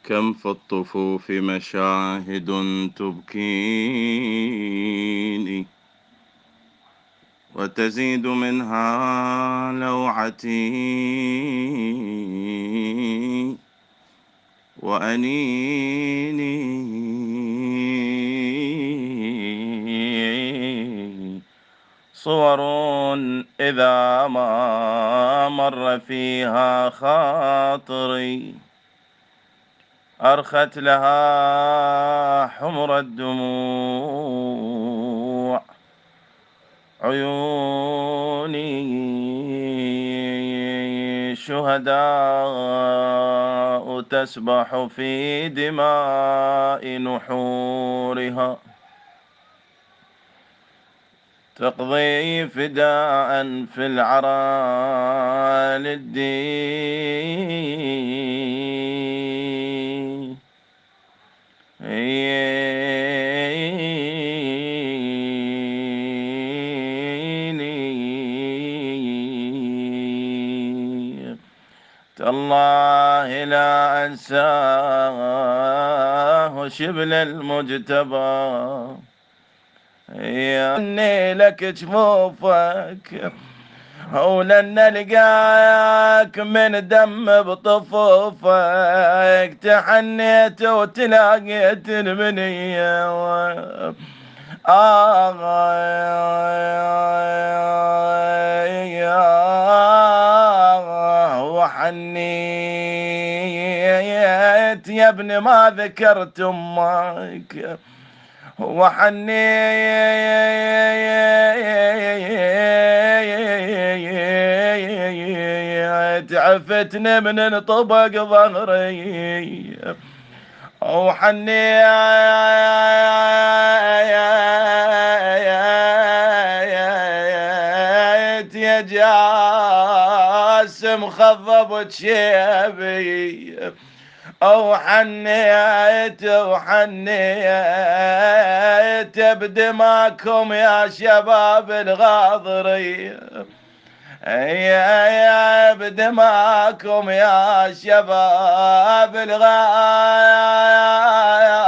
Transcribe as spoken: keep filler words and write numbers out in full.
كم في الطفوف مشاهد تبكيني، وتزيد منها لوعتي وأنيني. صور إذا ما مر فيها خاطري أرخت لها حمر الدموع عيوني. شهداء تسبح في دماء نحورها، تقضي فداء في العرى للدين. تالله لا أنساه شبل المجتبى، اني لك جفوفك ولن نلقاك من دم بطفوفك. تحنيت وتلاقيت المنية آه وحنيت يا ابن ما ذكرت امك، وحنيت عفتني من انطبق ظهري، وحنيت يا جاسم خضبت شيبي، أو حنيت وحنيت بدماكم يا شباب الغاضري، يا يا بدماكم يا شباب الغاضري.